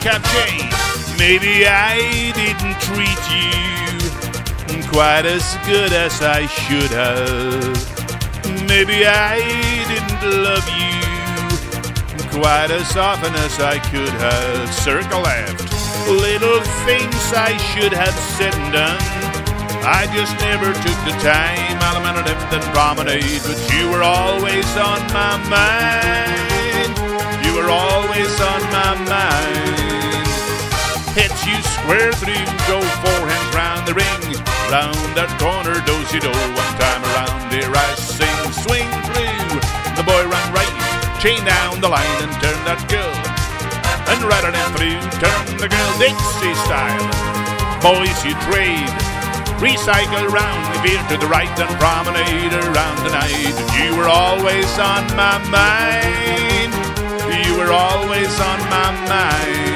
catchy. Maybe I didn't treat you quite as good as I should have. Maybe I didn't love you quite as often as I could have. Circle left. Little things I should have said and done, I just never took the time. Alamana left and promenade, but you were always on my mind. You were always on my mind. Hit you square through, go forehand round the ring, round that corner, do-si-do, one time around here I sing, swing through. The boy ran right, chain down the line and turn that girl, and rather than through, turn the girl Dixie style. Boys you trade, recycle round, veer to the right and promenade around the night. You were always on my mind. You were always on my mind.